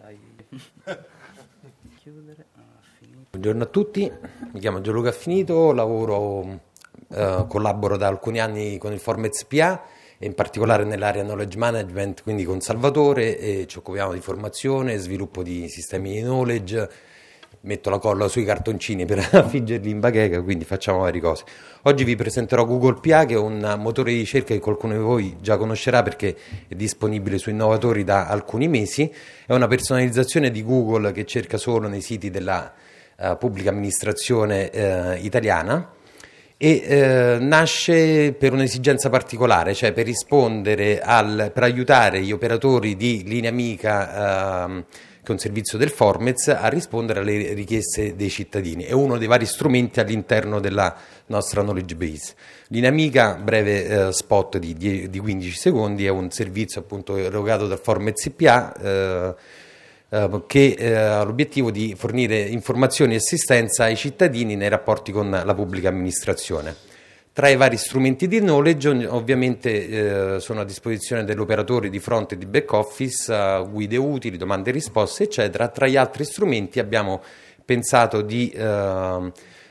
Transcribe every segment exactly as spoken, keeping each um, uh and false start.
Dai. Chiudere. Buongiorno a tutti, mi chiamo Gianluca Affinito, lavoro, eh, collaboro da alcuni anni con il Formez P A e in particolare nell'area knowledge management, quindi con Salvatore, e ci occupiamo di formazione, sviluppo di sistemi di knowledge, metto la colla sui cartoncini per affiggerli in bacheca, quindi facciamo varie cose. Oggi vi presenterò Google P A, che è un motore di ricerca che qualcuno di voi già conoscerà perché è disponibile su Innovatori da alcuni mesi. È una personalizzazione di Google che cerca solo nei siti della uh, pubblica amministrazione uh, italiana e uh, nasce per un'esigenza particolare, cioè per rispondere al, per aiutare gli operatori di Linea Amica, uh, che è un servizio del Formez, a rispondere alle richieste dei cittadini. È uno dei vari strumenti all'interno della nostra knowledge base. Linea Amica, breve eh, spot di, di, di quindici secondi, è un servizio appunto erogato dal Formez P A eh, eh, che eh, ha l'obiettivo di fornire informazioni e assistenza ai cittadini nei rapporti con la pubblica amministrazione. Tra i vari strumenti di knowledge ovviamente eh, sono a disposizione dell'operatore di front e di back office, uh, guide utili, domande e risposte eccetera. Tra gli altri strumenti abbiamo pensato di, uh,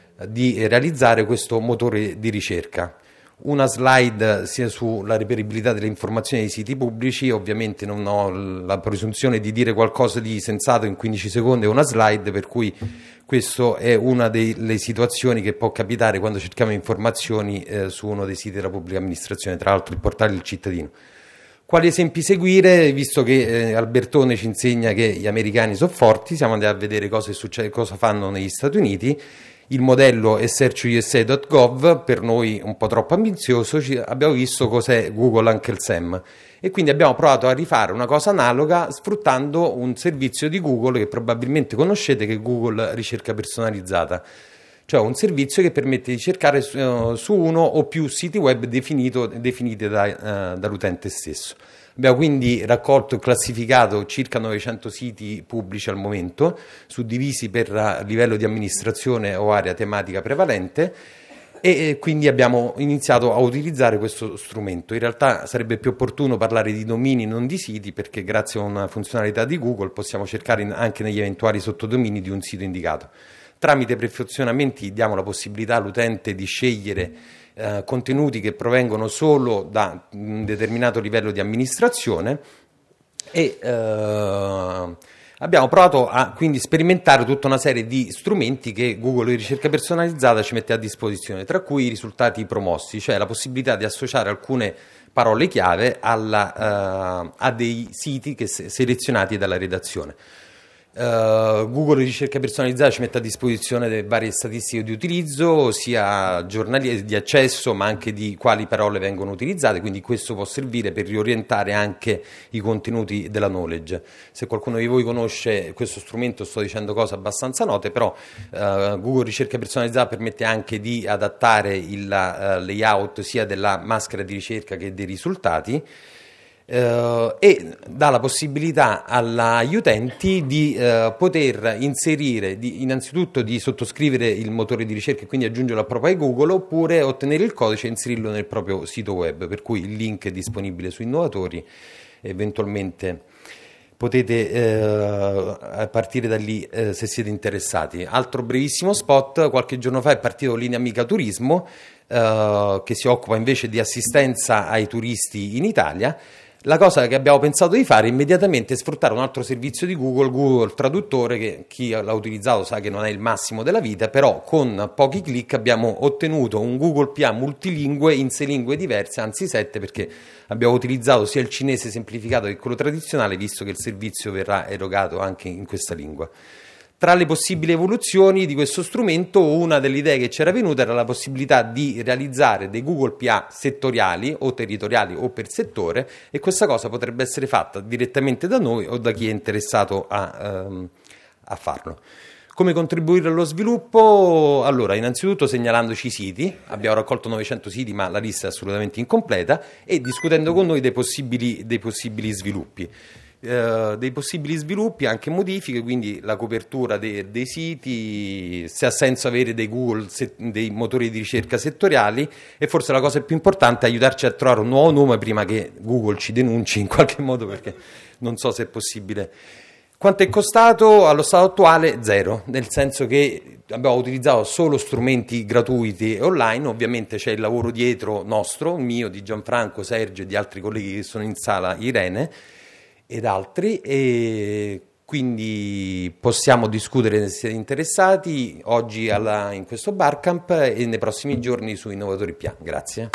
di realizzare questo motore di ricerca. Una slide sia sulla reperibilità delle informazioni dei siti pubblici, ovviamente non ho la presunzione di dire qualcosa di sensato in quindici secondi, è una slide, per cui questa è una delle situazioni che può capitare quando cerchiamo informazioni eh, su uno dei siti della pubblica amministrazione, tra l'altro il portale del cittadino. Quali esempi seguire? Visto che eh, Albertone ci insegna che gli americani sono forti, siamo andati a vedere cosa, succede, cosa fanno negli Stati Uniti. Il modello è search u s a punto gov, per noi un po' troppo ambizioso, ci, abbiamo visto cos'è Google Uncle Sam e quindi abbiamo provato a rifare una cosa analoga sfruttando un servizio di Google che probabilmente conoscete, che è Google Ricerca Personalizzata, cioè un servizio che permette di cercare su, uh, su uno o più siti web definito, definiti da, uh, dall'utente stesso. Abbiamo quindi raccolto e classificato circa novecento siti pubblici al momento, suddivisi per livello di amministrazione o area tematica prevalente, e quindi abbiamo iniziato a utilizzare questo strumento. In realtà sarebbe più opportuno parlare di domini, non di siti, perché grazie a una funzionalità di Google possiamo cercare anche negli eventuali sottodomini di un sito indicato. Tramite perfezionamenti diamo la possibilità all'utente di scegliere Eh, contenuti che provengono solo da un determinato livello di amministrazione e eh, abbiamo provato a quindi sperimentare tutta una serie di strumenti che Google di ricerca personalizzata ci mette a disposizione, tra cui i risultati promossi, cioè la possibilità di associare alcune parole chiave alla, uh, a dei siti che se- selezionati dalla redazione. Uh, Google Ricerca Personalizzata ci mette a disposizione delle varie statistiche di utilizzo, sia giornaliere di accesso, ma anche di quali parole vengono utilizzate, quindi questo può servire per riorientare anche i contenuti della knowledge. Se qualcuno di voi conosce questo strumento, sto dicendo cose abbastanza note, però uh, Google Ricerca Personalizzata permette anche di adattare il uh, layout sia della maschera di ricerca che dei risultati. Uh, e dà la possibilità agli utenti di uh, poter inserire, di, innanzitutto di sottoscrivere il motore di ricerca e quindi aggiungerlo a proprio Google, oppure ottenere il codice e inserirlo nel proprio sito web, per cui il link è disponibile su Innovatori, eventualmente potete uh, partire da lì uh, se siete interessati. Altro brevissimo spot: qualche giorno fa è partito Linea Amica Turismo, uh, che si occupa invece di assistenza ai turisti in Italia. La cosa che abbiamo pensato di fare immediatamente è sfruttare un altro servizio di Google, Google Traduttore, che chi l'ha utilizzato sa che non è il massimo della vita, però con pochi clic abbiamo ottenuto un Google P A multilingue in sei lingue diverse, anzi sette, perché abbiamo utilizzato sia il cinese semplificato che quello tradizionale, visto che il servizio verrà erogato anche in questa lingua. Tra le possibili evoluzioni di questo strumento, una delle idee che ci era venuta era la possibilità di realizzare dei Google P A settoriali o territoriali o per settore, e questa cosa potrebbe essere fatta direttamente da noi o da chi è interessato a, um, a farlo. Come contribuire allo sviluppo? Allora, innanzitutto segnalandoci i siti, abbiamo raccolto novecento siti, ma la lista è assolutamente incompleta, e discutendo con noi dei possibili, dei possibili sviluppi. Uh, dei possibili sviluppi, anche modifiche, quindi la copertura de- dei siti, se ha senso avere dei Google, se- dei motori di ricerca settoriali, e forse la cosa più importante è aiutarci a trovare un nuovo nome prima che Google ci denunci in qualche modo, perché non so se è possibile Quanto è costato? Allo stato attuale zero, nel senso che abbiamo utilizzato solo strumenti gratuiti e online. Ovviamente c'è il lavoro dietro nostro, mio, di Gianfranco, Sergio e di altri colleghi che sono in sala, Irene ed altri, e quindi possiamo discutere se siete interessati oggi alla- in questo Barcamp e nei prossimi giorni su Innovatori P A. Grazie.